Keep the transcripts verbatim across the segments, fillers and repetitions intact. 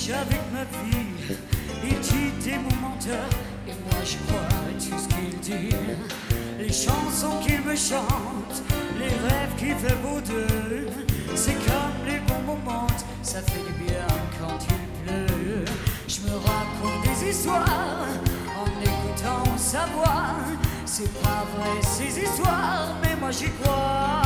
triche avec ma vie. Il dit t'es mon menteur et moi je crois à tout ce qu'il dit. Les chansons qu'il me chante, les rêves qu'il fait beau d'eux, c'est comme les bons moments, ça fait du bien quand il pleut. Je me raconte des histoires en écoutant sa voix. C'est pas vrai ces histoires, mais moi j'y crois.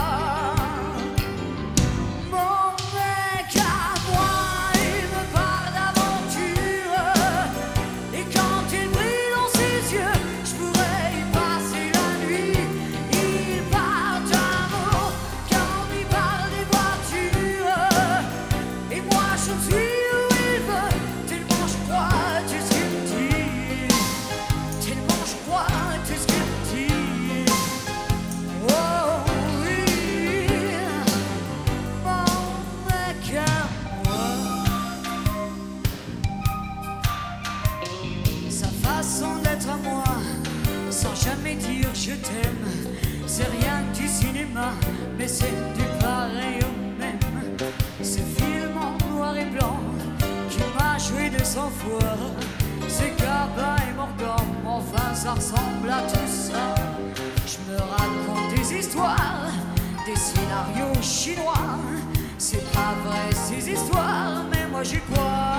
Mon mec à moi, il me parle d'aventure, et quand il brille dans ses yeux, je pourrais y passer la nuit. Il parle d'amour quand il parle des voitures, et moi je suis où il veut, tellement je crois à tout ce qu'il me dit, tellement je crois à tout ce qu'il me dit. Oh oui, mon mec à moi. Sa façon d'être à moi, sans jamais dire je t'aime, c'est rien du cinéma, mais c'est du pareil au même. Ce film en noir et blanc qui m'a joué de cent fois, c'est Gabin et Morgan, enfin ça ressemble à tout ça. Je me raconte des histoires, des scénarios chinois, c'est pas vrai ces histoires, mais moi j'y crois.